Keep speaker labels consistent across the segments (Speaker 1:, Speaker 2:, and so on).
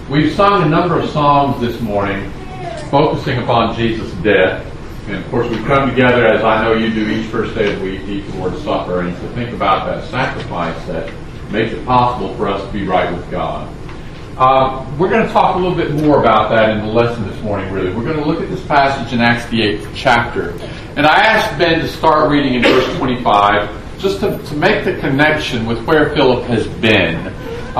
Speaker 1: We've sung a number of songs this morning focusing upon Jesus' death. And of course, we've come together, as I know you do each first day of the week, to eat the Lord's Supper, and to think about that sacrifice that makes it possible for us to be right with God. We're going to talk a little bit more about that in the lesson this morning, really. We're going to look at this passage in Acts the 8th chapter. And I asked Ben to start reading in verse 25, just to make the connection with where Philip has been.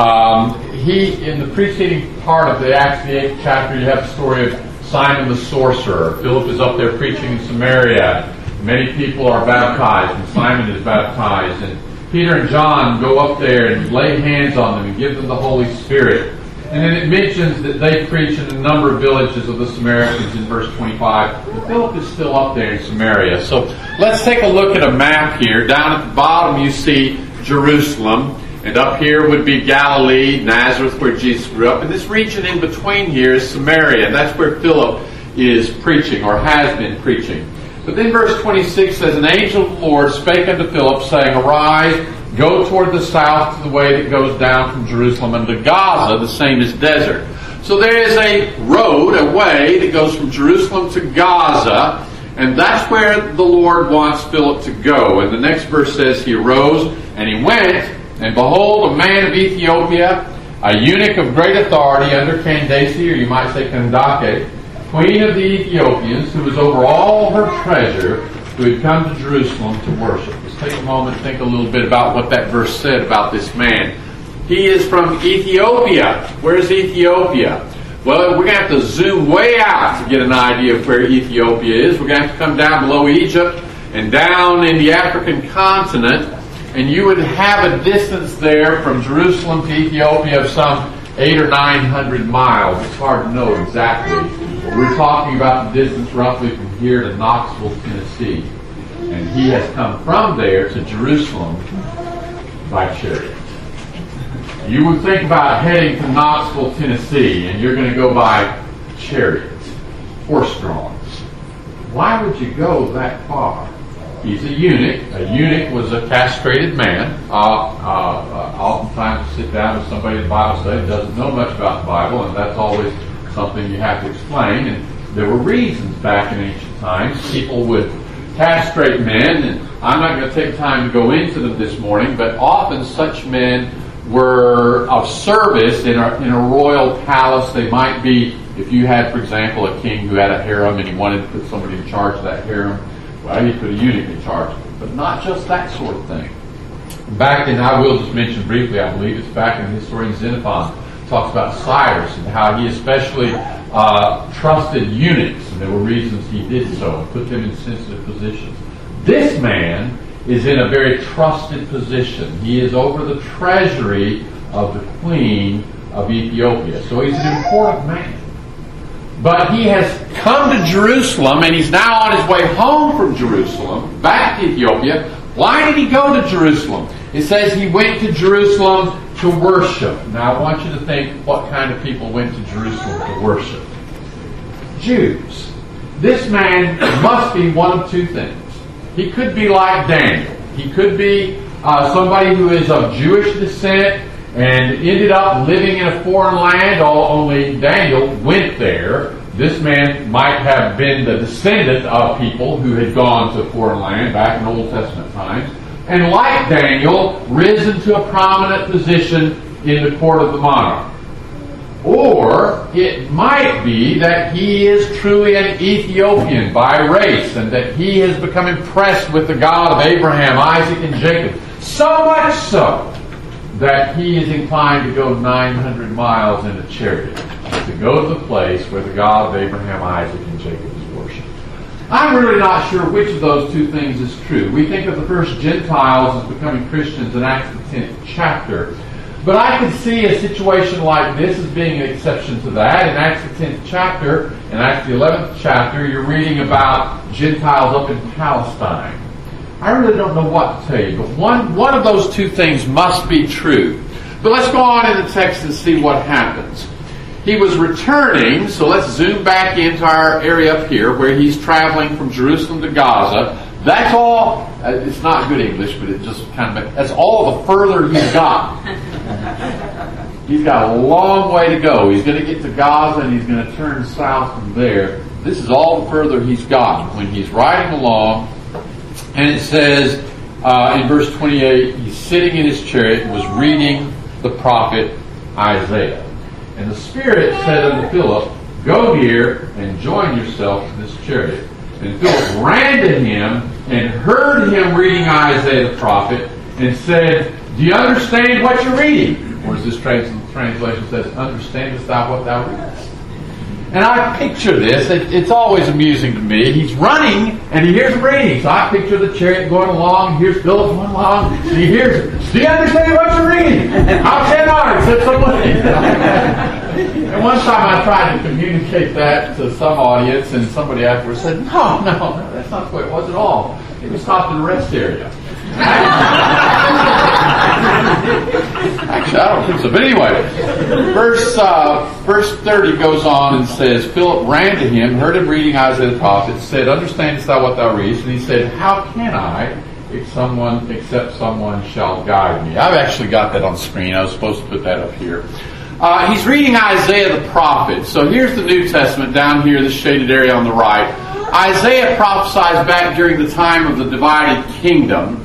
Speaker 1: In the preceding part of the Acts the 8th chapter, you have the story of Simon the sorcerer. Philip is up there preaching in Samaria. Many people are baptized, and Simon is baptized. And Peter and John go up there and lay hands on them and give them the Holy Spirit. And then it mentions that they preach in a number of villages of the Samaritans in verse 25. But Philip is still up there in Samaria. So let's take a look at a map here. Down at the bottom you see Jerusalem. And up here would be Galilee, Nazareth, where Jesus grew up. And this region in between here is Samaria. And that's where Philip is preaching, or has been preaching. But then verse 26 says, An angel of the Lord spake unto Philip, saying, Arise, go toward the south to the way that goes down from Jerusalem unto Gaza, the same as desert. So there is a road, a way that goes from Jerusalem to Gaza. And that's where the Lord wants Philip to go. And the next verse says, He arose and he went. And behold, a man of Ethiopia, a eunuch of great authority under Candace, or you might say Kandake, queen of the Ethiopians, who was over all her treasure, who had come to Jerusalem to worship. Let's take a moment and think a little bit about what that verse said about this man. He is from Ethiopia. Where's Ethiopia? Well, we're going to have to zoom way out to get an idea of where Ethiopia is. We're going to have to come down below Egypt and down in the African continent. And you would have a distance there from Jerusalem to Ethiopia of some 800 or 900 miles. It's hard to know exactly. But we're talking about the distance roughly from here to Knoxville, Tennessee. And he has come from there to Jerusalem by chariot. You would think about heading to Knoxville, Tennessee, and you're going to go by chariots, horse-drawn. Why would you go that far? He's a eunuch. A eunuch was a castrated man. Oftentimes you sit down with somebody in the Bible study who doesn't know much about the Bible, and that's always something you have to explain. And there were reasons back in ancient times. People would castrate men, and I'm not going to take time to go into them this morning, but often such men were of service in a royal palace. They might be, if you had, for example, a king who had a harem and he wanted to put somebody in charge of that harem, well, he put a eunuch in charge of it. But not just that sort of thing. Back in, I will just mention briefly, I believe it's back in the historian Xenophon, talks about Cyrus and how he especially trusted eunuchs, and there were reasons he did so, and put them in sensitive positions. This man is in a very trusted position. He is over the treasury of the queen of Ethiopia. So he's an important man. But he has come to Jerusalem, and he's now on his way home from Jerusalem, back to Ethiopia. Why did he go to Jerusalem? It says he went to Jerusalem to worship. Now I want you to think what kind of people went to Jerusalem to worship. Jews. This man must be one of two things. He could be like Daniel. He could be somebody who is of Jewish descent and ended up living in a foreign land, only Daniel went there. This man might have been the descendant of people who had gone to a foreign land back in Old Testament times, and like Daniel, risen to a prominent position in the court of the monarch. Or it might be that he is truly an Ethiopian by race, and that he has become impressed with the God of Abraham, Isaac, and Jacob. So much so that he is inclined to go 900 miles in a chariot to go to the place where the God of Abraham, Isaac, and Jacob is worshipped. I'm really not sure which of those two things is true. We think of the first Gentiles as becoming Christians in Acts the 10th chapter. But I could see a situation like this as being an exception to that. In Acts the 10th chapter, in Acts the 11th chapter, you're reading about Gentiles up in Palestine. I really don't know what to tell you, but one of those two things must be true. But let's go on in the text and see what happens. He was returning, so let's zoom back into our area up here where he's traveling from Jerusalem to Gaza. That's all, it's not good English, but it just kind of, that's all the further he's got. He's got a long way to go. He's going to get to Gaza and he's going to turn south from there. This is all the further he's gotten. When he's riding along, and it says in verse 28, he's sitting in his chariot and was reading the prophet Isaiah. And the Spirit said unto Philip, Go here and join yourself to this chariot. And Philip ran to him and heard him reading Isaiah the prophet and said, Do you understand what you're reading? Or as this translation says, Understandest thou what thou readest? And I picture this. It's always amusing to me. He's running and he hears him reading. So I picture the chariot going along. Here's Philip going along. And he hears it. Do you understand what you're reading? How can I? Said somebody. And one time I tried to communicate that to some audience, and somebody afterwards said, No, that's not the way it was at all. It was stopped in the rest area. Actually, I don't think so. But anyway, verse 30 goes on and says, Philip ran to him, heard him reading Isaiah the prophet, said, Understandest thou what thou readest? And he said, How can I, except someone shall guide me? I've actually got that on screen. I was supposed to put that up here. He's reading Isaiah the prophet. So here's the New Testament down here, this shaded area on the right. Isaiah prophesies back during the time of the divided kingdom,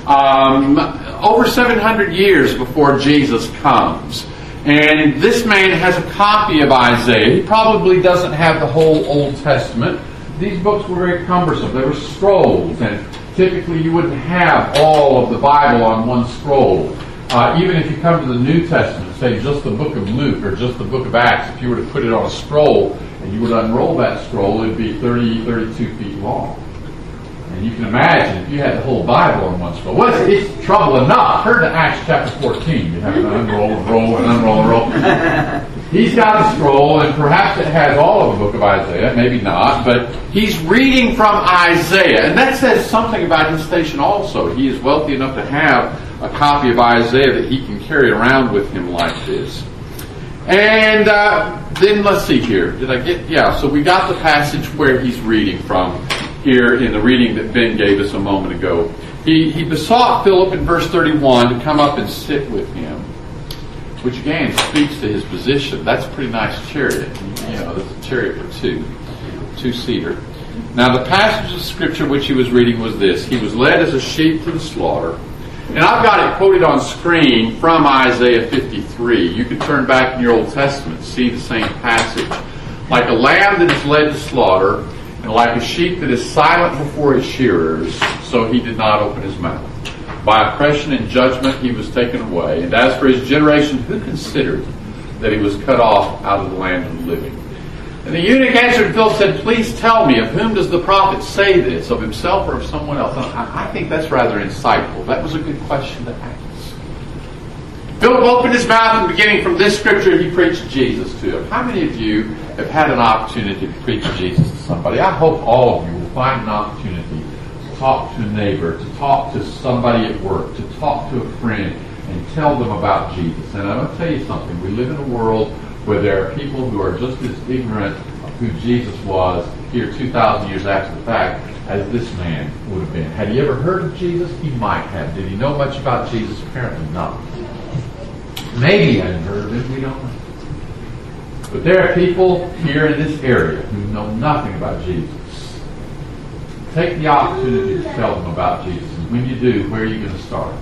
Speaker 1: over 700 years before Jesus comes. And this man has a copy of Isaiah. He probably doesn't have the whole Old Testament. These books were very cumbersome. They were scrolls, and typically you wouldn't have all of the Bible on one scroll. Even if you come to the New Testament, say just the book of Luke or just the book of Acts, if you were to put it on a scroll and you would unroll that scroll, it would be 32 feet long. And you can imagine if you had the whole Bible on one scroll. Well, it's trouble enough. Turn to Acts chapter 14. You have to unroll and roll and unroll and roll. He's got a scroll, and perhaps it has all of the book of Isaiah, maybe not, but he's reading from Isaiah. And that says something about his station also. He is wealthy enough to have a copy of Isaiah that he can carry around with him like this. And then let's see here. So we got the passage where he's reading from here in the reading that Ben gave us a moment ago. He besought Philip in verse 31 to come up and sit with him, which again speaks to his position. That's a pretty nice chariot. That's a chariot for two-seater. Now the passage of Scripture which he was reading was this. He was led as a sheep to the slaughter. And I've got it quoted on screen from Isaiah 53. You can turn back in your Old Testament and see the same passage. Like a lamb that is led to slaughter, and like a sheep that is silent before his shearers, so he did not open his mouth. By oppression and judgment he was taken away. And as for his generation, who considered that he was cut off out of the land of the living? And the eunuch answered and Philip said, Please tell me, of whom does the prophet say this, of himself or of someone else? I think that's rather insightful. That was a good question to ask. Philip opened his mouth, and beginning from this scripture, he preached Jesus to him. How many of you have had an opportunity to preach Jesus to somebody? I hope all of you will find an opportunity to talk to a neighbor, to talk to somebody at work, to talk to a friend, and tell them about Jesus. And I'm going to tell you something. We live in a world where there are people who are just as ignorant of who Jesus was here 2,000 years after the fact as this man would have been. Had he ever heard of Jesus? He might have. Did he know much about Jesus? Apparently not. Maybe he hadn't heard of him. We don't know. But there are people here in this area who know nothing about Jesus. Take the opportunity to tell them about Jesus. And when you do, where are you going to start?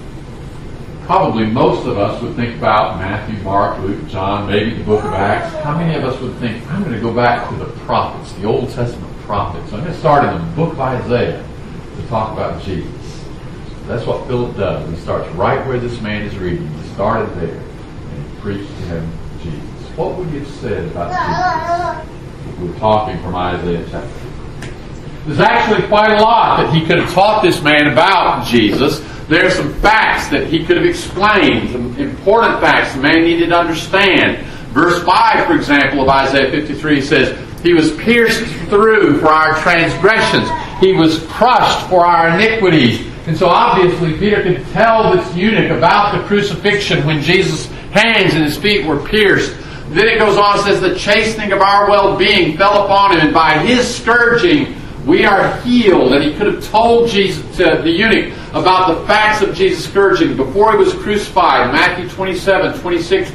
Speaker 1: Probably most of us would think about Matthew, Mark, Luke, John, maybe the book of Acts. How many of us would think, I'm going to go back to the prophets, the Old Testament prophets. I'm going to start in the book of Isaiah to talk about Jesus. That's what Philip does. He starts right where this man is reading. He started there and he preached to him Jesus. What would you have said about Jesus if we were talking from Isaiah chapter 3? There's actually quite a lot that he could have taught this man about Jesus. There are some facts that he could have explained, some important facts the man needed to understand. Verse 5, for example, of Isaiah 53 says, He was pierced through for our transgressions. He was crushed for our iniquities. And so obviously Peter could tell this eunuch about the crucifixion when Jesus' hands and his feet were pierced. Then it goes on and says, The chastening of our well-being fell upon him, and by his scourging we are healed. And he could have told the eunuch about the facts of Jesus' scourging before he was crucified. Matthew 27, 26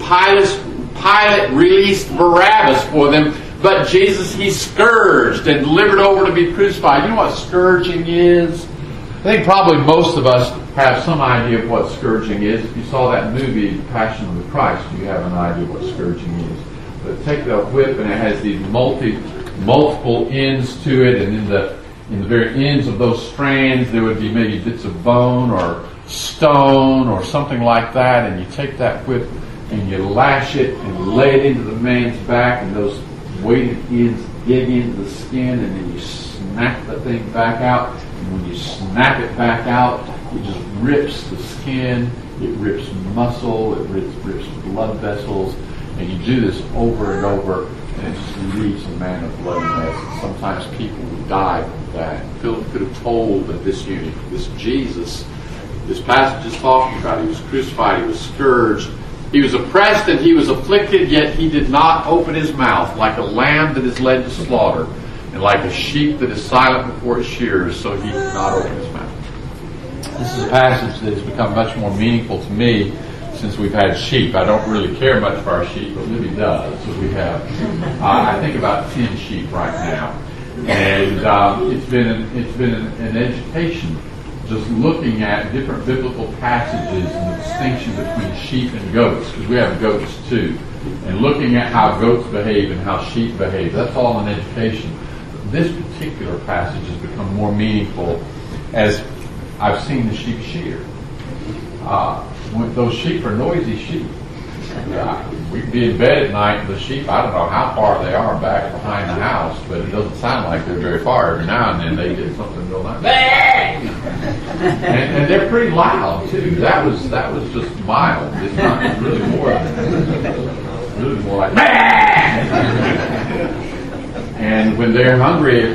Speaker 1: Pilate released Barabbas for them, but Jesus he scourged and delivered over to be crucified. You know what scourging is? I think probably most of us have some idea of what scourging is. If you saw that movie, Passion of the Christ, you have an idea what scourging is. But take the whip, and it has these multiple ends to it, and in the very ends of those strands there would be maybe bits of bone or stone or something like that, and you take that whip and you lash it and lay it into the man's back, and those weighted ends dig into the skin, and then you snap the thing back out. And when you snap it back out, it just rips the skin, it rips muscle, it rips blood vessels, and you do this over and over, and it just leaves a man a bloody mess. And sometimes people will die from that. Philip could have told that this eunuch, this Jesus, this passage is talking about, he was crucified, he was scourged, he was oppressed and he was afflicted, yet he did not open his mouth, like a lamb that is led to slaughter, and like a sheep that is silent before its shearers, so he did not open his mouth. This is a passage that has become much more meaningful to me since we've had sheep. I don't really care much for our sheep, but Libby does. So we have, I think, about 10 sheep right now, and it's been an education, just looking at different biblical passages and the distinction between sheep and goats, because we have goats too, and looking at how goats behave and how sheep behave. That's all an education. This particular passage has become more meaningful as I've seen the sheep shear. When those sheep are noisy sheep. We'd be in bed at night, the sheep, I don't know how far they are back behind the house, but it doesn't sound like they're very far. Every now and then they get something real nice. and they're pretty loud too. That was just mild. It's not really more like and when they're hungry,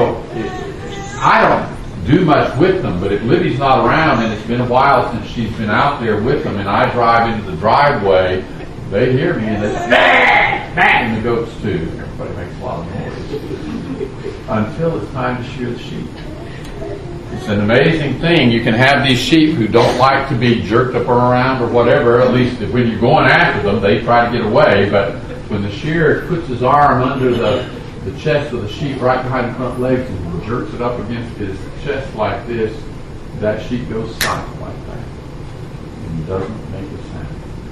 Speaker 1: I don't do much with them, but if Libby's not around and it's been a while since she's been out there with them, and I drive into the driveway, they hear me and they say, bah! And the goats too. Everybody makes a lot of noise until it's time to shear the sheep. It's an amazing thing. You can have these sheep who don't like to be jerked up or around or whatever. At least when you're going after them, they try to get away. But when the shearer puts his arm under the chest of the sheep right behind the front legs and jerks it up against his chest like this, that sheep goes silent like that and doesn't make a sound.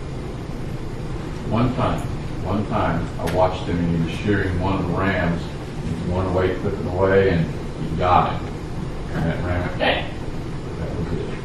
Speaker 1: One time I watched him, and he was shearing one of the rams. He was one away, flipping away, and he got him. And that ram went, that was it.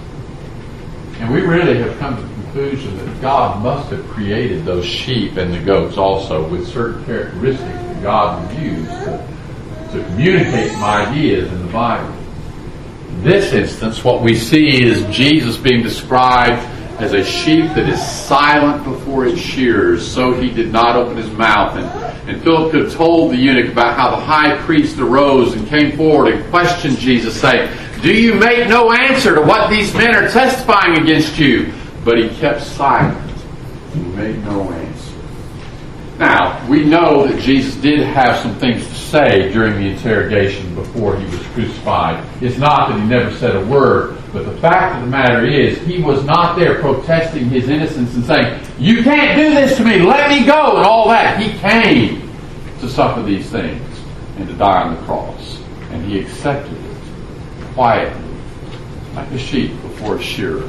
Speaker 1: And we really have come to the conclusion that God must have created those sheep and the goats also with certain characteristics that God would use to communicate some ideas in the Bible. In this instance, what we see is Jesus being described as a sheep that is silent before its shearers, so he did not open his mouth. And Philip could have told the eunuch about how the high priest arose and came forward and questioned Jesus, saying, "Do you make no answer to what these men are testifying against you?" But he kept silent. He made no answer. Now, we know that Jesus did have some things to say during the interrogation before he was crucified. It's not that he never said a word, but the fact of the matter is, he was not there protesting his innocence and saying, "You can't do this to me, let me go," and all that. He came to suffer these things and to die on the cross. And he accepted it quietly, like a sheep before a shearer.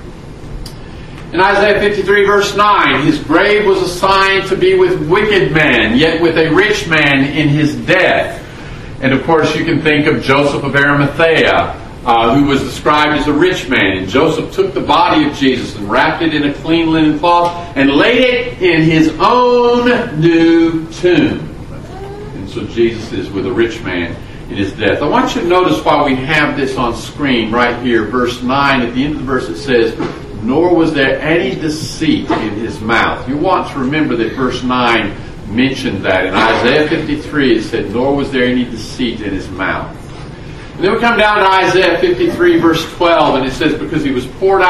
Speaker 1: In Isaiah 53 verse 9, his grave was assigned to be with wicked men, yet with a rich man in his death. And of course you can think of Joseph of Arimathea, who was described as a rich man. And Joseph took the body of Jesus and wrapped it in a clean linen cloth and laid it in his own new tomb. And so Jesus is with a rich man in his death. I want you to notice while we have this on screen right here, verse 9, at the end of the verse it says, "Nor was there any deceit in his mouth." You want to remember that verse 9 mentioned that. In Isaiah 53 it said, "Nor was there any deceit in his mouth." And then we come down to Isaiah 53 verse 12, and it says, because he poured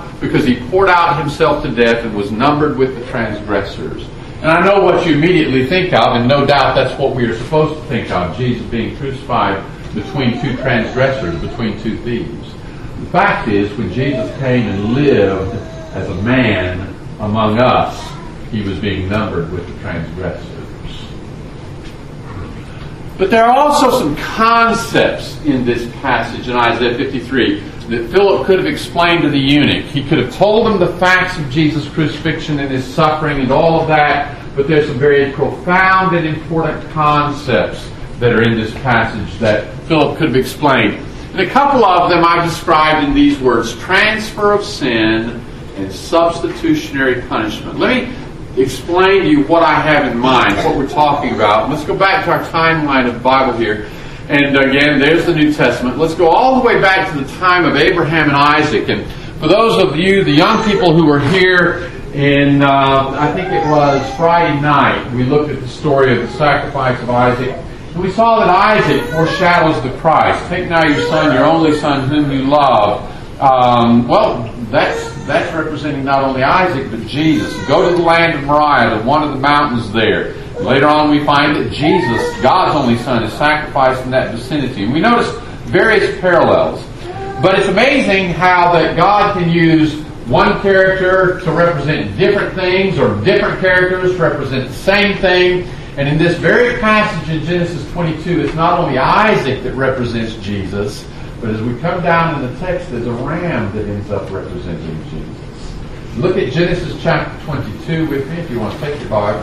Speaker 1: out himself to death and was numbered with the transgressors. And I know what you immediately think of, and no doubt that's what we are supposed to think of, Jesus being crucified between two transgressors, between two thieves. The fact is, when Jesus came and lived as a man among us, he was being numbered with the transgressors. But there are also some concepts in this passage in Isaiah 53 that Philip could have explained to the eunuch. He could have told him the facts of Jesus' crucifixion and his suffering and all of that, but there's some very profound and important concepts that are in this passage that Philip could have explained. And a couple of them I've described in these words: transfer of sin and substitutionary punishment. Let me explain to you what I have in mind, what we're talking about. Let's go back to our timeline of the Bible here. And again, there's the New Testament. Let's go all the way back to the time of Abraham and Isaac. And for those of you, the young people who were here in, I think it was Friday night, we looked at the story of the sacrifice of Isaac. And we saw that Isaac foreshadows the Christ. Take now your son, your only son, whom you love. That's representing not only Isaac, but Jesus. Go to the land of Moriah, to one of the mountains there. Later on we find that Jesus, God's only son, is sacrificed in that vicinity. And we notice various parallels. But it's amazing how that God can use one character to represent different things, or different characters to represent the same thing. And in this very passage in Genesis 22, it's not only Isaac that represents Jesus, but as we come down in the text, there's a ram that ends up representing Jesus. Look at Genesis chapter 22 with me if you want to take your Bible.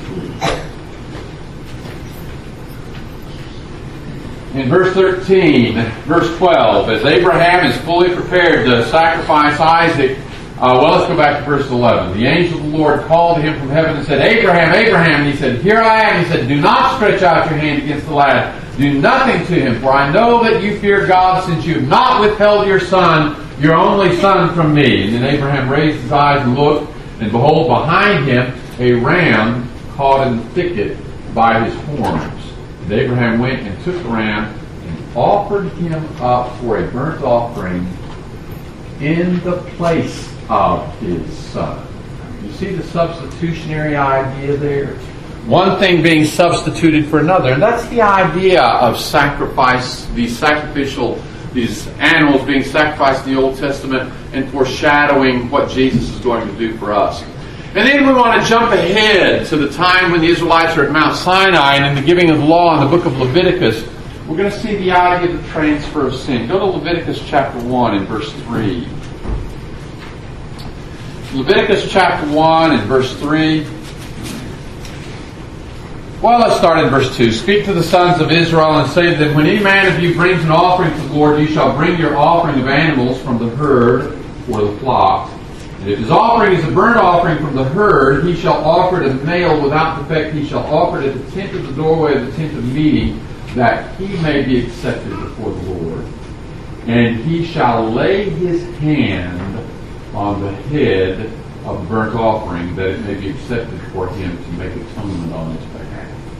Speaker 1: In verse 13, verse 12, as Abraham is fully prepared to sacrifice Isaac, let's go back to verse 11. The angel of the Lord called to him from heaven and said, Abraham, Abraham. And he said, Here I am. He said, Do not stretch out your hand against the lad. Do nothing to him, for I know that you fear God, since you have not withheld your son, your only son, from me. And then Abraham raised his eyes and looked, and behold, behind him a ram caught in the thicket by his horns. And Abraham went and took the ram and offered him up for a burnt offering in the place of his son. You see the substitutionary idea there? One thing being substituted for another. And that's the idea of sacrifice, these animals being sacrificed in the Old Testament and foreshadowing what Jesus is going to do for us. And then we want to jump ahead to the time when the Israelites are at Mount Sinai and in the giving of the law in the book of Leviticus. We're going to see the idea of the transfer of sin. Go to Leviticus chapter 1 and verse 3. Leviticus chapter 1 and verse 3. Well, let's start in verse 2. Speak to the sons of Israel and say to them, When any man of you brings an offering to the Lord, you shall bring your offering of animals from the herd or the flock. And if his offering is a burnt offering from the herd, he shall offer it a male without defect. He shall offer it at the tent of the doorway of the tent of meeting, that he may be accepted before the Lord. And he shall lay his hand on the head of the burnt offering, that it may be accepted for him to make atonement on his behalf.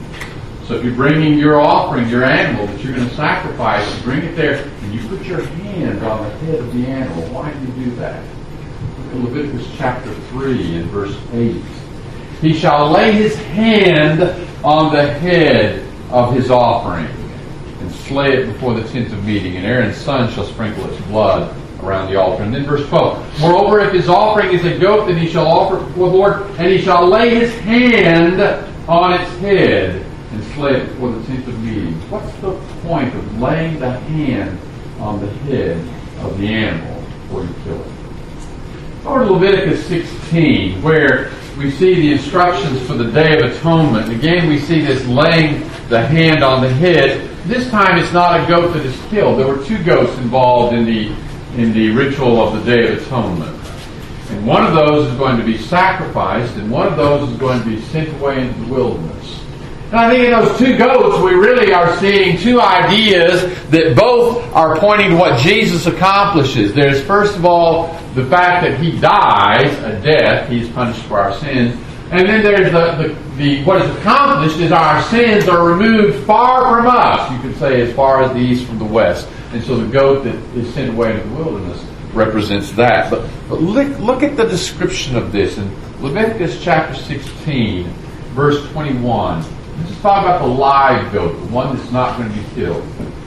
Speaker 1: So if you're bringing your offering, your animal that you're going to sacrifice, you bring it there and you put your hand on the head of the animal. Why do you do that? Look at Leviticus chapter 3 and verse 8. He shall lay his hand on the head of his offering and slay it before the tent of meeting, and Aaron's son shall sprinkle its blood around the altar. And then verse 12. Moreover, if his offering is a goat, then he shall offer it before the Lord, and he shall lay his hand on its head and slay it before the tent of meeting. What's the point of laying the hand on the head of the animal before you kill it? Over to Leviticus 16, where we see the instructions for the Day of Atonement. Again, we see this laying the hand on the head. This time it's not a goat that is killed. There were two goats involved in the ritual of the Day of Atonement. And one of those is going to be sacrificed, and one of those is going to be sent away into the wilderness. And I think in those two goats, we really are seeing two ideas that both are pointing to what Jesus accomplishes. There's, first of all, the fact that he dies a death. He's punished for our sins. And then there's the what is accomplished is our sins are removed far from us. You could say as far as the east from the west. And so the goat that is sent away into the wilderness represents that. But look at the description of this in Leviticus chapter 16, verse 21. Let's just talk about the live goat, the one that's not going to be killed.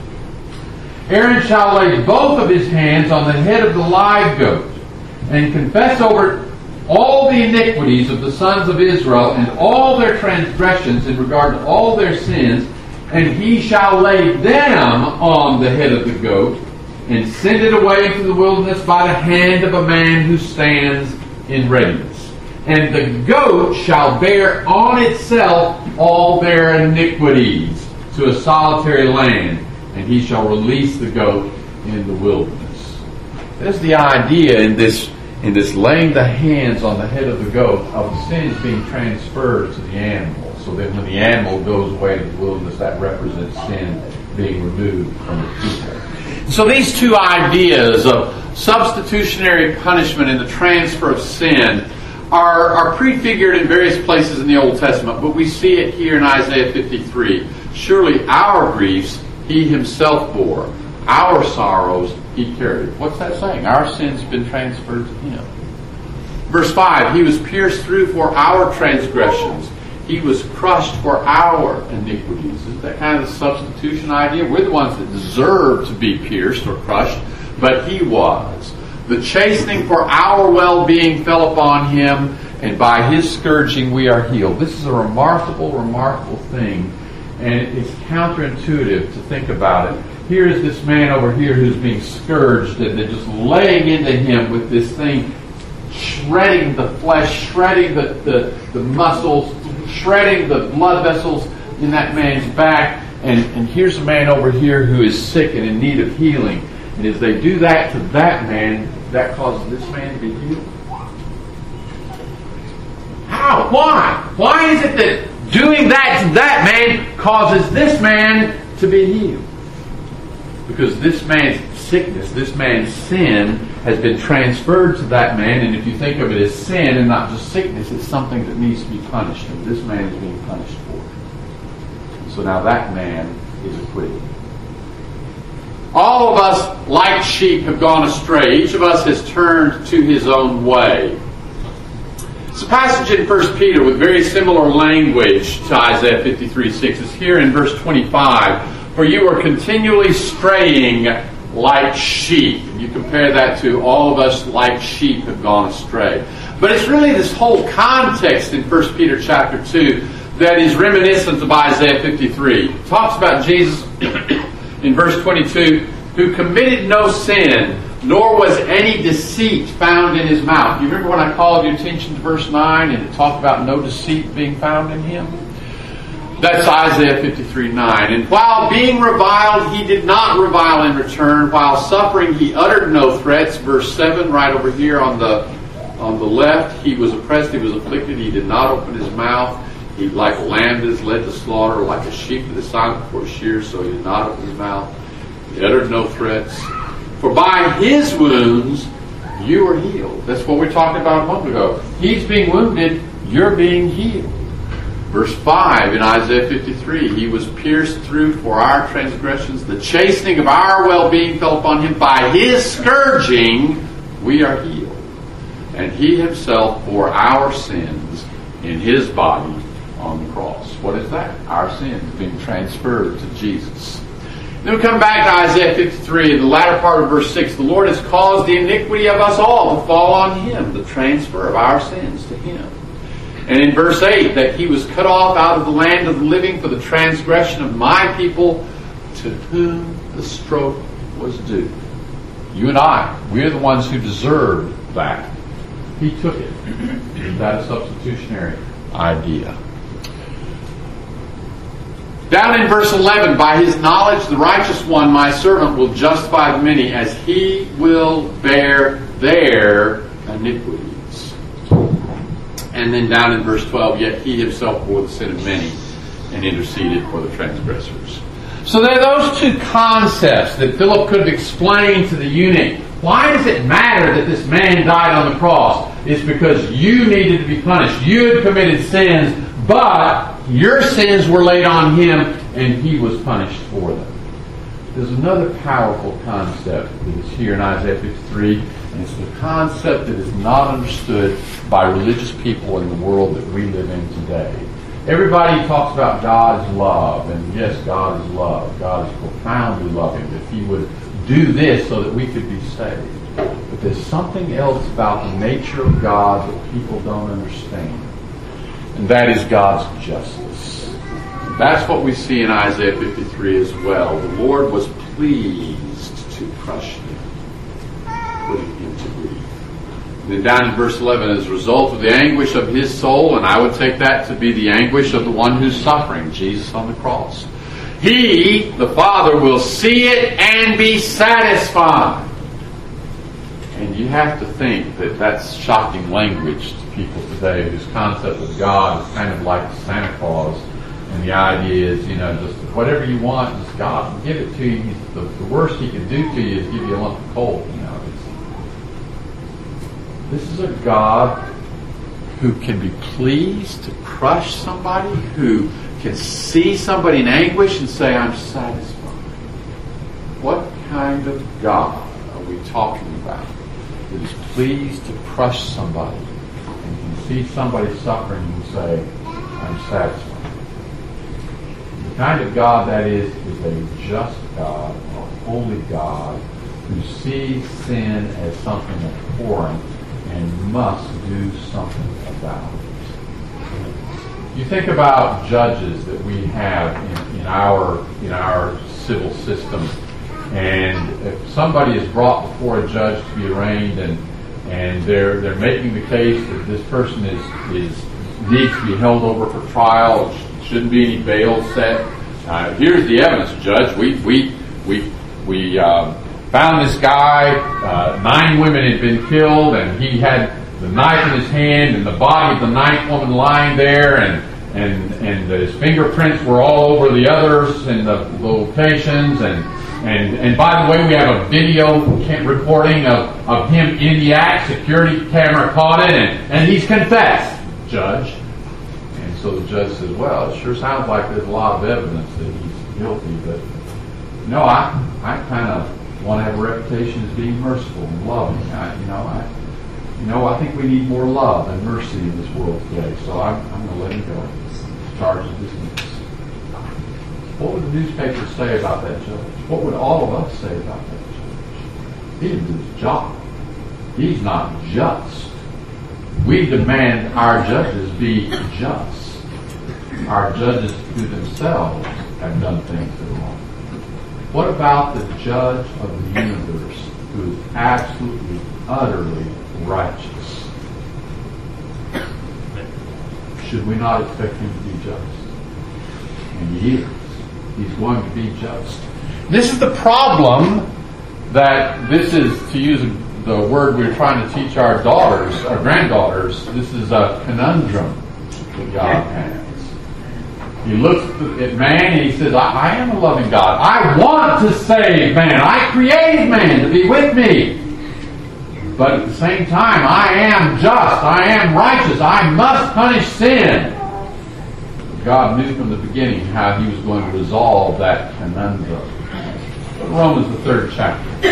Speaker 1: Aaron shall lay both of his hands on the head of the live goat and confess over all the iniquities of the sons of Israel and all their transgressions in regard to all their sins, and he shall lay them on the head of the goat, and send it away into the wilderness by the hand of a man who stands in readiness. And the goat shall bear on itself all their iniquities to a solitary land, and he shall release the goat in the wilderness. There's the idea in this laying the hands on the head of the goat of the sins being transferred to the animal. So that when the animal goes away to the wilderness, that represents sin being removed from the people. So these two ideas of substitutionary punishment and the transfer of sin are prefigured in various places in the Old Testament, but we see it here in Isaiah 53. Surely our griefs he himself bore, our sorrows he carried. What's that saying? Our sins have been transferred to him. Verse 5, he was pierced through for our transgressions. He was crushed for our iniquities. Isn't that kind of the substitution idea? We're the ones that deserve to be pierced or crushed, but he was. The chastening for our well-being fell upon him, and by his scourging we are healed. This is a remarkable, remarkable thing, and it's counterintuitive to think about it. Here is this man over here who's being scourged, and they're just laying into him with this thing, shredding the flesh, shredding the muscles, shredding the blood vessels in that man's back. And here's a man over here who is sick and in need of healing. And as they do that to that man, that causes this man to be healed. How? Why? Why is it that doing that to that man causes this man to be healed? Because this man's sickness, this man's sin has been transferred to that man, and if you think of it as sin and not just sickness, it's something that needs to be punished, and this man is being punished for it. So now that man is acquitted. All of us, like sheep, have gone astray. Each of us has turned to his own way. It's a passage in 1 Peter with very similar language to Isaiah 53:6. It's here in verse 25. For you are continually straying like sheep. And you compare that to all of us like sheep have gone astray. But it's really this whole context in 1 Peter chapter 2 that is reminiscent of Isaiah 53. It talks about Jesus in verse 22, who committed no sin, nor was any deceit found in his mouth. You remember when I called your attention to verse 9 and it talked about no deceit being found in him? That's Isaiah 53:9. And while being reviled, he did not revile in return. While suffering, he uttered no threats. Verse 7, right over here on the left, he was oppressed, he was afflicted, he did not open his mouth. He, like a lamb that is led to slaughter, like a sheep that is silent before shears, so he did not open his mouth. He uttered no threats. For by his wounds you are healed. That's what we were talking about a moment ago. He's being wounded, you're being healed. Verse 5 in Isaiah 53, he was pierced through for our transgressions. The chastening of our well-being fell upon him. By his scourging we are healed. And he himself bore our sins in his body on the cross. What is that? Our sins being transferred to Jesus. Then we come back to Isaiah 53, in the latter part of verse 6. The Lord has caused the iniquity of us all to fall on him, the transfer of our sins to him. And in verse 8, that he was cut off out of the land of the living for the transgression of my people, to whom the stroke was due. You and I, we're the ones who deserved that. He took it. Isn't that a substitutionary idea? Down in verse 11, by his knowledge the righteous one, my servant, will justify the many, as he will bear their iniquities. And then down in verse 12, yet he himself bore the sin of many and interceded for the transgressors. So there are those two concepts that Philip could have explained to the eunuch. Why does it matter that this man died on the cross? It's because you needed to be punished. You had committed sins, but your sins were laid on him, and he was punished for them. There's another powerful concept that is here in Isaiah 53, and it's the concept that is not understood by religious people in the world that we live in today. Everybody talks about God's love, and yes, God is love. God is profoundly loving, that he would do this so that we could be saved. But there's something else about the nature of God that people don't understand. And that is God's justice. That's what we see in Isaiah 53 as well. The Lord was pleased to crush him, putting him to grief. And then down in verse 11, as a result of the anguish of his soul, and I would take that to be the anguish of the one who's suffering, Jesus on the cross, he, the Father, will see it and be satisfied. And you have to think that that's shocking language to people today whose concept of God is kind of like Santa Claus. And the idea is, just whatever you want, just God will give it to you. The worst he can do to you is give you a lump of coal. This is a God who can be pleased to crush somebody, who can see somebody in anguish and say, I'm satisfied. What kind of God are we talking about that is pleased to crush somebody and can see somebody suffering and say, I'm satisfied? The kind of God that is a just God, a holy God, who sees sin as something abhorrent and must do something about it. You think about judges that we have in our civil system, and if somebody is brought before a judge to be arraigned, and they're making the case that this person needs to be held over for trial, shouldn't be any bail set. Here's the evidence, Judge. We found this guy. 9 women had been killed, and he had the knife in his hand, and the body of the 9th woman lying there, and his fingerprints were all over the others in the locations. And by the way, we have a video recording of him in the act. Security camera caught it, and he's confessed, Judge. And so the judge says, well, it sure sounds like there's a lot of evidence that he's guilty, but I kind of want to have a reputation as being merciful and loving. I think we need more love and mercy in this world today, so I'm going to let him go. Charge of dismissed. What would the newspapers say about that judge? What would all of us say about that judge? He didn't do his job. He's not just. We demand our judges be just. Our judges who themselves have done things that are wrong. What about the judge of the universe who is absolutely, utterly righteous? Should we not expect him to be just? And he is. He's going to be just. This is the problem that this is, to use the word we're trying to teach our daughters, our granddaughters, this is a conundrum that God has. He looks at man and he says, I am a loving God. I want to save man. I created man to be with me. But at the same time, I am just. I am righteous. I must punish sin. God knew from the beginning how he was going to resolve that conundrum. Romans, the 3rd chapter.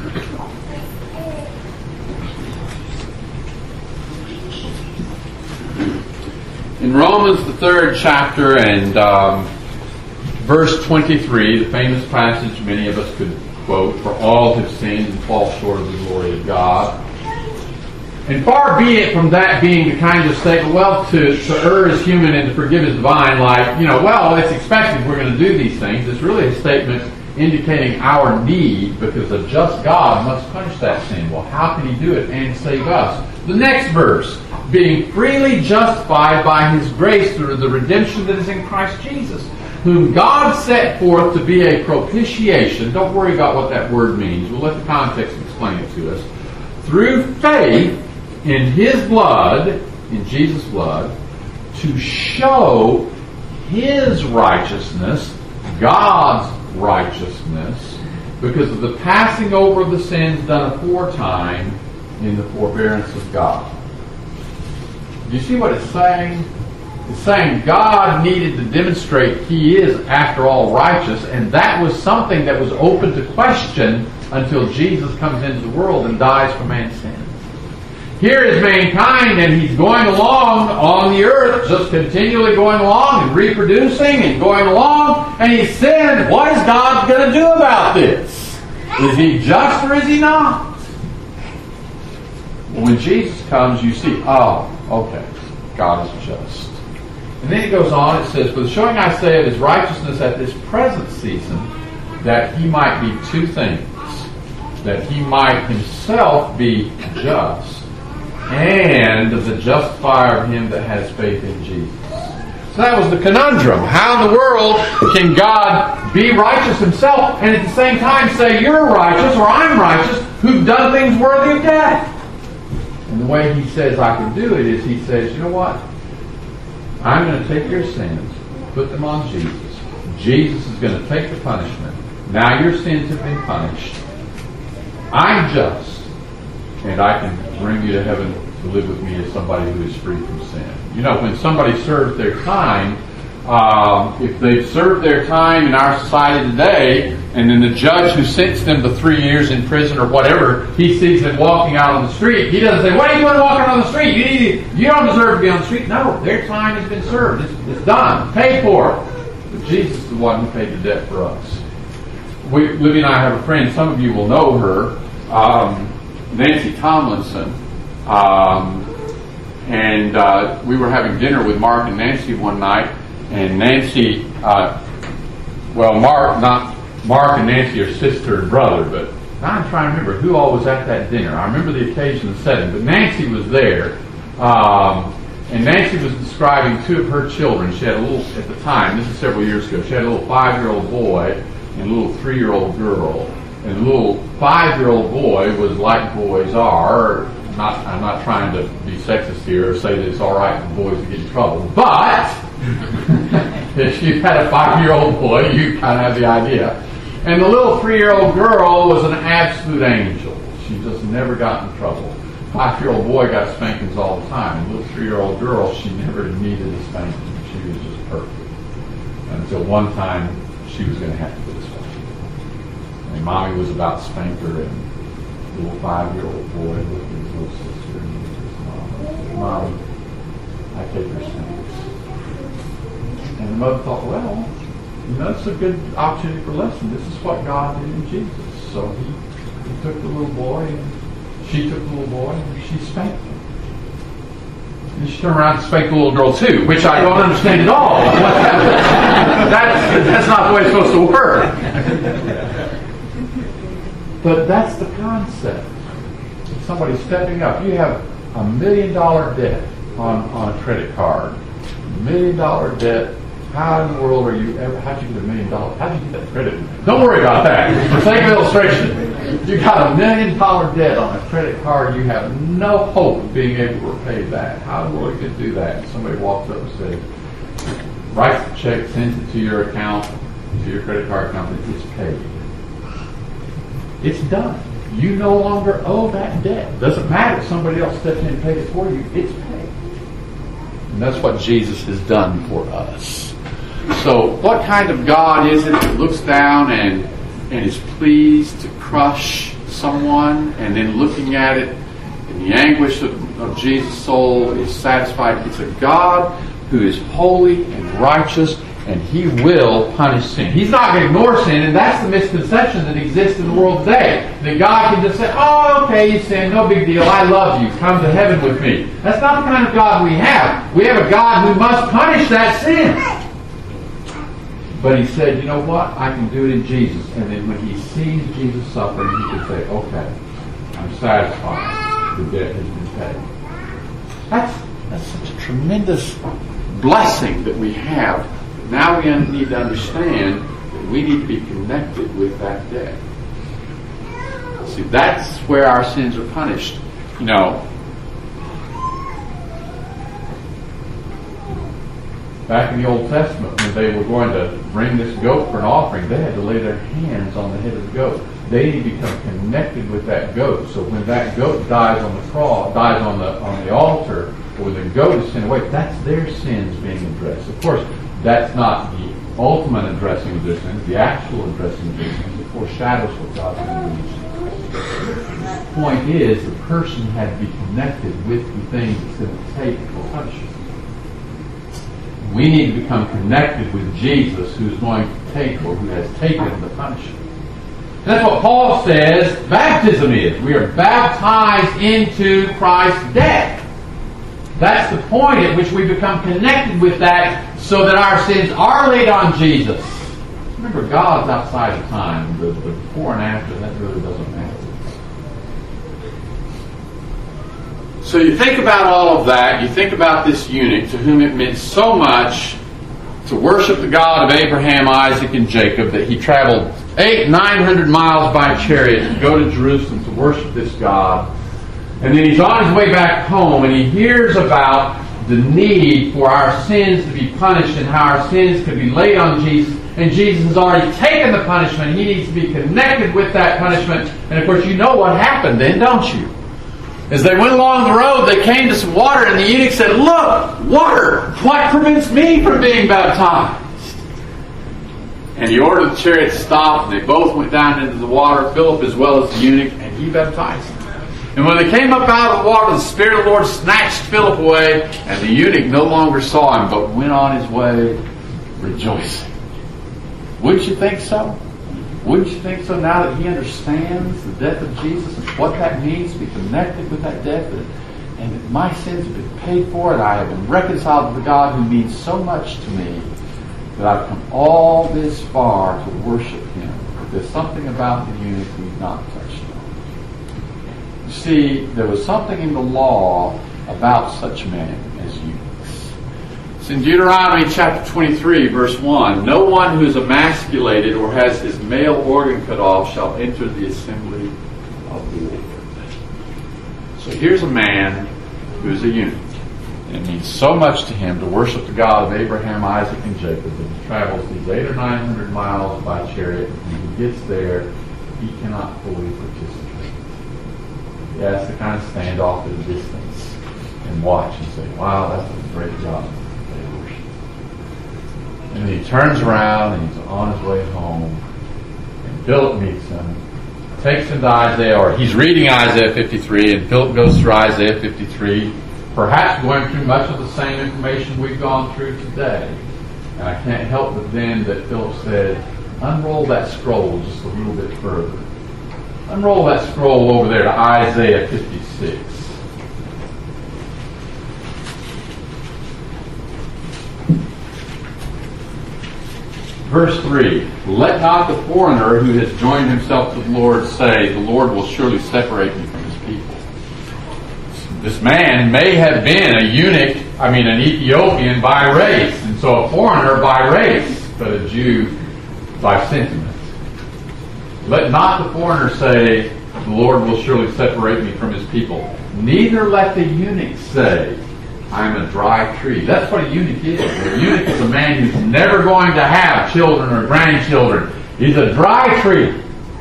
Speaker 1: In Romans, the 3rd chapter, and verse 23, the famous passage many of us could quote, for all have sinned and fall short of the glory of God. And far be it from that being the kind of statement, well, to err is human and to forgive is divine, like, well, it's expected we're going to do these things. It's really a statement indicating our need, because a just God must punish that sin. Well, how can he do it and save us? The next verse, being freely justified by his grace through the redemption that is in Christ Jesus, whom God set forth to be a propitiation. Don't worry about what that word means. We'll let the context explain it to us. Through faith in his blood, in Jesus' blood, to show his righteousness, God's righteousness, because of the passing over of the sins done aforetime in the forbearance of God. Do you see what it's saying? It's saying God needed to demonstrate he is, after all, righteous, and that was something that was open to question until Jesus comes into the world and dies for man's sins. Here is mankind, and he's going along on the earth, just continually going along and reproducing and going along, and he's sinned. What is God going to do about this? Is he just or is he not? When Jesus comes, you see, oh, okay, God is just. And then it goes on, it says, "For the showing I say of his righteousness at this present season, that he might be two things, that he might himself be just, and the justifier of him that has faith in Jesus." So that was the conundrum. How in the world can God be righteous himself and at the same time say, you're righteous or I'm righteous, who've done things worthy of death? And the way he says I can do it is he says, you know what? I'm going to take your sins, put them on Jesus. Jesus is going to take the punishment. Now your sins have been punished. I'm just, and I can bring you to heaven to live with me as somebody who is free from sin. You know, when somebody serves their time, if they've served their time in our society today, and then the judge who sentenced them to 3 years in prison or whatever, he sees them walking out on the street, he doesn't say, what are you doing walking on the street? You don't deserve to be on the street. No, their time has been served. It's done. Paid for. But Jesus is the one who paid the debt for us. Libby and I have a friend, some of you will know her, Nancy Tomlinson. And we were having dinner with Mark and Nancy one night, and Nancy, Mark and Nancy are sister and brother, but I'm trying to remember who all was at that dinner. I remember the occasion and setting, but Nancy was there, and Nancy was describing two of her children. She had a little, at the time, this is several years ago, she had a little 5-year-old boy and a little 3-year-old girl. And the little 5-year-old boy was like boys are. I'm not trying to be sexist here or say that it's all right for boys to get in trouble. But if you had a 5-year-old boy, you kind of have the idea. And the little 3-year-old girl was an absolute angel. She just never got in trouble. 5-year-old boy got spankings all the time. And the little 3-year-old girl, she never needed a spanking. She was just perfect. Until one time, she was going to have to get a spanking. And Mommy was about to spank her, and the little 5-year-old boy looked at his little sister and looked at his mom and said, Mommy, I take her spankings. And the mother thought, well, that's a good opportunity for lesson. This is what God did in Jesus. So he took the little boy, and she took the little boy, and she spanked him. And she turned around and spanked the little girl too, which I don't understand at all. That's not the way it's supposed to work. But that's the concept. If somebody's stepping up, you have $1 million debt on a credit card. $1 million debt. How in the world are you ever? How'd you get $1 million? How'd you get that credit? Don't worry about that. For sake of illustration, you got $1 million debt on a credit card. You have no hope of being able to repay that. How in the world you could do that? Somebody walks up and says, writes the check, sends it to your account, to your credit card company. It's paid. It's done. You no longer owe that debt. Doesn't matter if somebody else stepped in and paid it for you. It's paid. And that's what Jesus has done for us. So what kind of God is it that looks down and is pleased to crush someone, and then looking at it in the anguish of Jesus' soul is satisfied? It's a God who is holy and righteous, and he will punish sin. He's not going to ignore sin, and that's the misconception that exists in the world today. That God can just say, oh, okay, you sin, no big deal, I love you, come to heaven with me. That's not the kind of God we have. We have a God who must punish that sin. But he said, you know what, I can do it in Jesus. And then when he sees Jesus suffering, he can say, okay, I'm satisfied. The debt has been paid. That's such a tremendous blessing that we have. Now we need to understand that we need to be connected with that debt. See, that's where our sins are punished. You know, back in the Old Testament, when they were going to bring this goat for an offering, they had to lay their hands on the head of the goat. They need to become connected with that goat. So when that goat dies on the cross, dies on the altar, or when the goat is sent away, that's their sins being addressed. Of course, that's not the ultimate addressing of their sins. The actual addressing of their sins, it foreshadows what God's going to do. The point is, the person had to be connected with the things it's going to take for punishment. We need to become connected with Jesus, who's going to take, or who has taken the punishment. That's what Paul says baptism is. We are baptized into Christ's death. That's the point at which we become connected with that so that our sins are laid on Jesus. Remember, God's outside of time. The before and after, that really doesn't matter. So you think about all of that. You think about this eunuch to whom it meant so much to worship the God of Abraham, Isaac, and Jacob that he traveled 900 miles by chariot to go to Jerusalem to worship this God. And then he's on his way back home and he hears about the need for our sins to be punished and how our sins could be laid on Jesus. And Jesus has already taken the punishment. He needs to be connected with that punishment. And of course you know what happened then, don't you? As they went along the road, they came to some water, and the eunuch said, "Look, water! What prevents me from being baptized?" And he ordered the chariot to stop, and they both went down into the water, Philip as well as the eunuch, and he baptized them. And when they came up out of the water, the Spirit of the Lord snatched Philip away, and the eunuch no longer saw him, but went on his way rejoicing. Wouldn't you think so? Wouldn't you think so now that he understands the death of Jesus and what that means to be connected with that death, and that my sins have been paid for and I have been reconciled to the God who means so much to me that I've come all this far to worship him. But there's something about the eunuch we've not touched on. You see, there was something in the law about such men as eunuchs. It's in Deuteronomy chapter 23, verse 1. No one who is emasculated or has his male organ cut off shall enter the assembly of the Lord. So here's a man who's a eunuch. And it means so much to him to worship the God of Abraham, Isaac, and Jacob that he travels these 800 or 900 miles by chariot. And when he gets there, he cannot fully participate. He has to kind of stand off at a distance and watch and say, "Wow, that's a great job." And then he turns around and he's on his way home. And Philip meets him, takes him to Isaiah, or he's reading Isaiah 53, and Philip goes through Isaiah 53, perhaps going through much of the same information we've gone through today. And I can't help but then that Philip said, "Unroll that scroll just a little bit further. Unroll that scroll over there to Isaiah 56. Verse 3, "Let not the foreigner who has joined himself to the Lord say, the Lord will surely separate me from his people." This man may have been a eunuch, an Ethiopian by race, and so a foreigner by race, but a Jew by sentiment. Let not the foreigner say, the Lord will surely separate me from his people. Neither let the eunuch say, I'm a dry tree. That's what a eunuch is. A eunuch is a man who's never going to have children or grandchildren. He's a dry tree.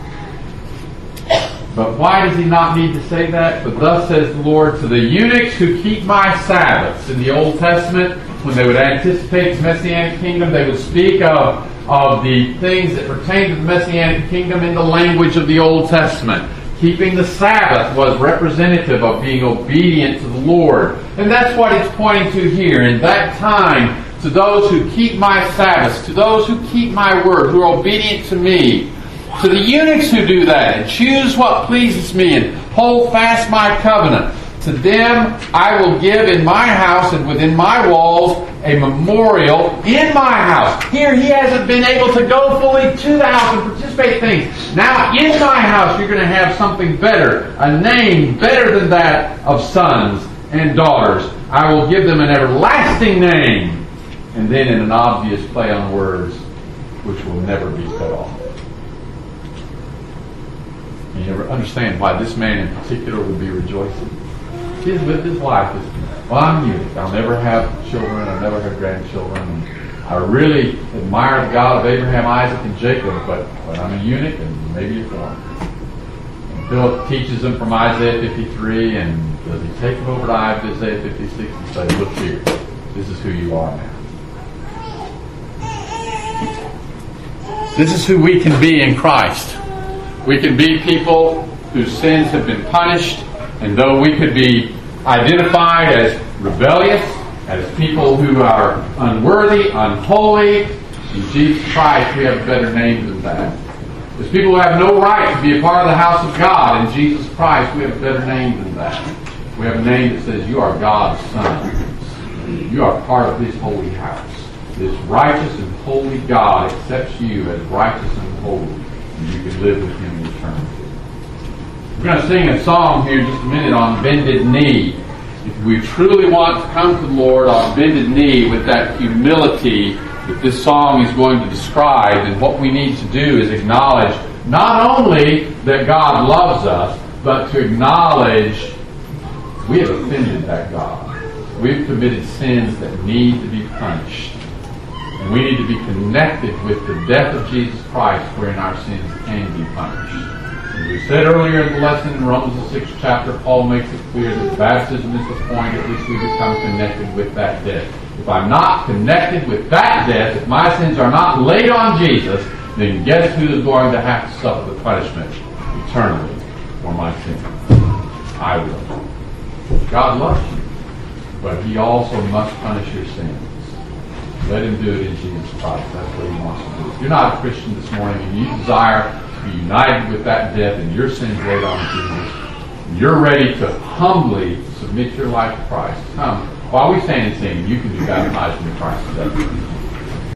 Speaker 1: But why does he not need to say that? But thus says the Lord, to the eunuchs who keep my Sabbaths. In the Old Testament, when they would anticipate the Messianic kingdom, they would speak of the things that pertain to the Messianic kingdom in the language of the Old Testament. Keeping the Sabbath was representative of being obedient to the Lord. And that's what it's pointing to here. In that time, to those who keep my Sabbaths, to those who keep my word, who are obedient to me, to the eunuchs who do that and choose what pleases me and hold fast my covenant, to them I will give in my house and within my walls a memorial in my house. Here he hasn't been able to go fully to the house and participate in things. Now in my house you're going to have something better, a name better than that of sons and daughters. I will give them an everlasting name. And then in an obvious play on words, which will never be cut off. And you understand why this man in particular would be rejoicing. He's lived his life as, well, I'm eunuch. I'll never have children. I'll never have grandchildren. And I really admire the God of Abraham, Isaac, and Jacob, but I'm a eunuch and maybe a foreigner. And Philip teaches him from Isaiah 53, and does he take him over to Isaiah 56 and say, look here, this is who you are now. This is who we can be in Christ. We can be people whose sins have been punished, and though we could be identified as rebellious, as people who are unworthy, unholy, in Jesus Christ we have a better name than that. There's people who have no right to be a part of the house of God. In Jesus Christ, we have a better name than that. We have a name that says you are God's son. You are part of His holy house. This righteous and holy God accepts you as righteous and holy, and you can live with Him in eternity. We're going to sing a song here in just a minute on bended knee. If we truly want to come to the Lord on bended knee with that humility that this song is going to describe, then what we need to do is acknowledge not only that God loves us, but to acknowledge we have offended that God. We've committed sins that need to be punished. And we need to be connected with the death of Jesus Christ wherein our sins can be punished. As we said earlier in the lesson in Romans the 6th chapter, Paul makes it clear that baptism is the point at which we become connected with that death. If I'm not connected with that death, if my sins are not laid on Jesus, then guess who is going to have to suffer the punishment eternally for my sins? I will. God loves you, but He also must punish your sins. Let Him do it in Jesus Christ. That's what He wants to do. If you're not a Christian this morning and you desire to be united with that death and your sins laid on Jesus, and you're ready to humbly submit your life to Christ, come. While we stand and sing, you can be baptized in Christ's death.